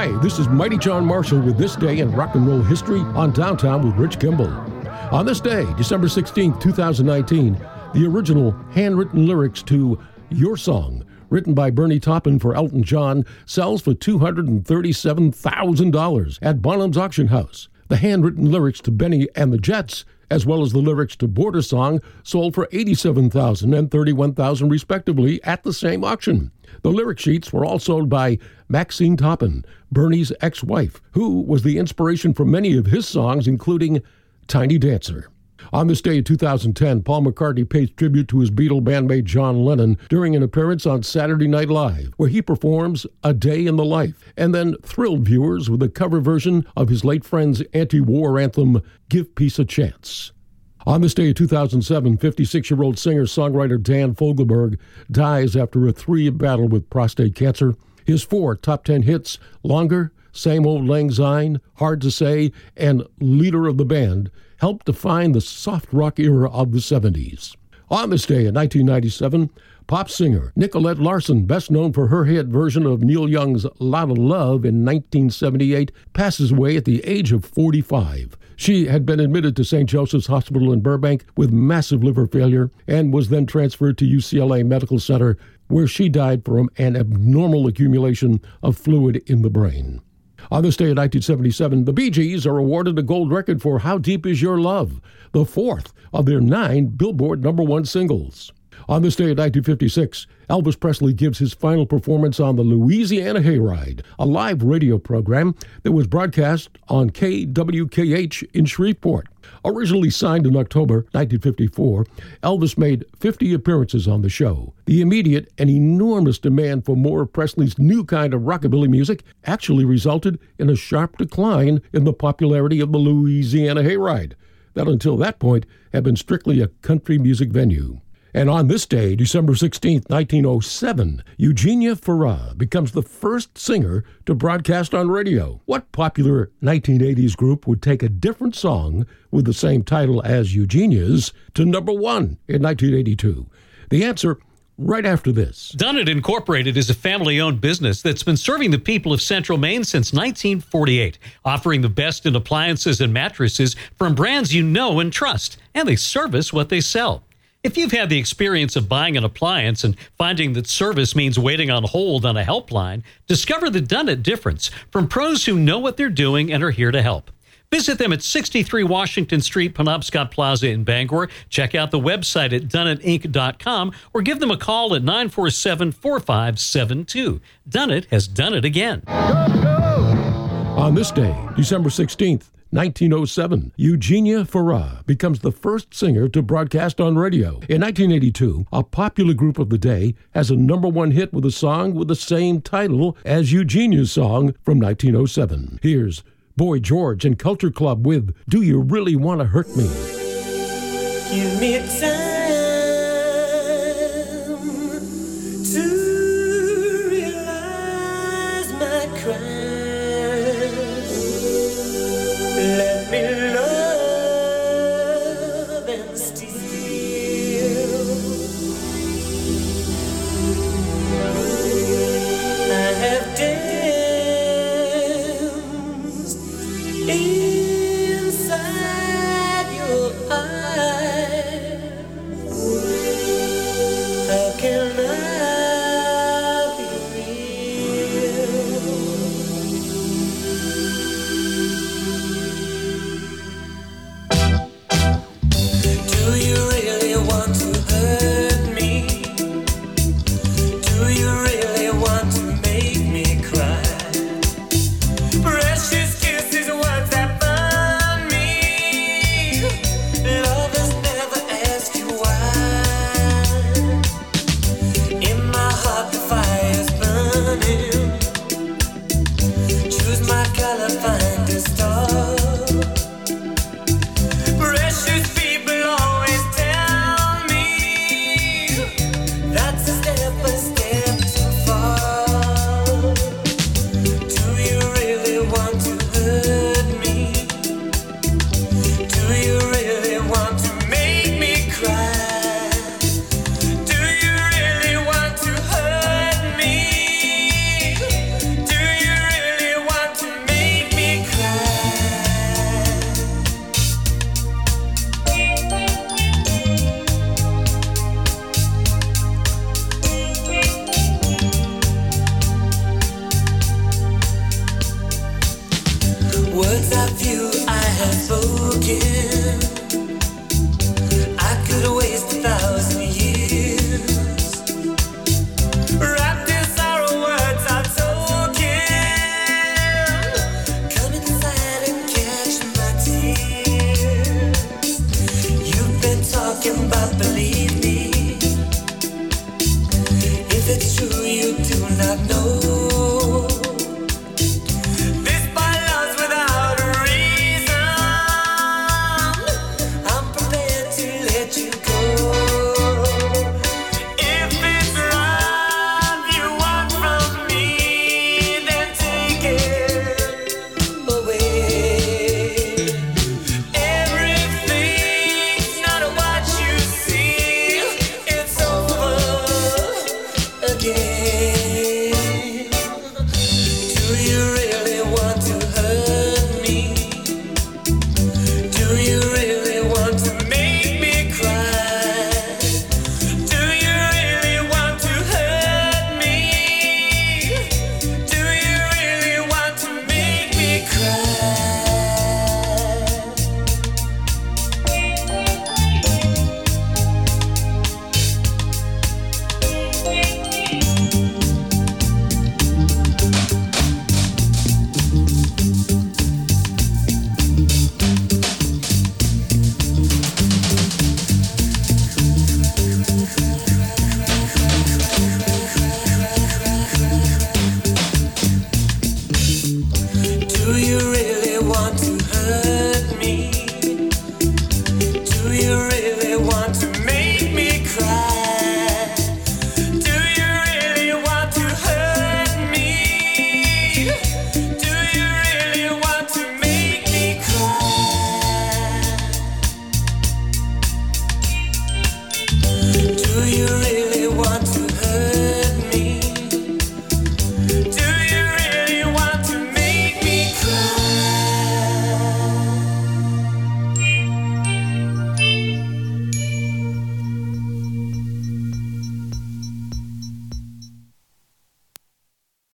Hi, this is Mighty John Marshall with This Day in Rock and Roll History on Downtown with Rich Kimball. On this day, December 16, 2019, the original handwritten lyrics to Your Song, written by Bernie Taupin for Elton John, sells for $237,000 at Bonham's Auction House. The handwritten lyrics to Benny and the Jets, as well as the lyrics to Border Song, sold for $87,000 and $31,000 respectively at the same auction. The lyric sheets were all sold by Maxine Taupin, Bernie's ex-wife, who was the inspiration for many of his songs, including Tiny Dancer. On this day in 2010, Paul McCartney pays tribute to his Beatle bandmate John Lennon during an appearance on Saturday Night Live, where he performs A Day in the Life, and then thrilled viewers with a cover version of his late friend's anti-war anthem, Give Peace a Chance. On this day in 2007, 56-year-old singer-songwriter Dan Fogelberg dies after a 3-year battle with prostate cancer. His 4 top 10 hits, Longer, Same Old Lang Syne, Hard to Say, and Leader of the Band, helped define the soft rock era of the 70s. On this day in 1997, pop singer Nicolette Larson, best known for her hit version of Neil Young's Lotta Love in 1978, passes away at the age of 45. She had been admitted to St. Joseph's Hospital in Burbank with massive liver failure and was then transferred to UCLA Medical Center, where she died from an abnormal accumulation of fluid in the brain. On this day in 1977, the Bee Gees are awarded a gold record for How Deep Is Your Love, the 4th of their 9 Billboard #1 singles. On this day in 1956, Elvis Presley gives his final performance on the Louisiana Hayride, a live radio program that was broadcast on KWKH in Shreveport. Originally signed in October 1954, Elvis made 50 appearances on the show. The immediate and enormous demand for more of Presley's new kind of rockabilly music actually resulted in a sharp decline in the popularity of the Louisiana Hayride, that until that point had been strictly a country music venue. And on this day, December 16, 1907, Eugenia Farrar becomes the first singer to broadcast on radio. What popular 1980s group would take a different song with the same title as Eugenia's to #1 in 1982? The answer, right after this. Dunnett Incorporated is a family-owned business that's been serving the people of Central Maine since 1948, offering the best in appliances and mattresses from brands you know and trust, and they service what they sell. If you've had the experience of buying an appliance and finding that service means waiting on hold on a helpline, discover the Dunnett difference from pros who know what they're doing and are here to help. Visit them at 63 Washington Street, Penobscot Plaza in Bangor. Check out the website at DunnettInc.com or give them a call at 947-4572. Dunnett has done it again. On this day, December 16th, 1907, Eugenia Farrar becomes the first singer to broadcast on radio. In 1982, a popular group of the day has a #1 hit with a song with the same title as Eugenia's song from 1907. Here's Boy George and Culture Club with Do You Really Want to Hurt Me? Give me time to realize my crime. Let me love and steal. I have danced inside your eyes. If it's true, you do not know. This by love's without a reason. I'm prepared to let you go. If it's love you want from me, then take it away. Everything's not what you see. It's over again.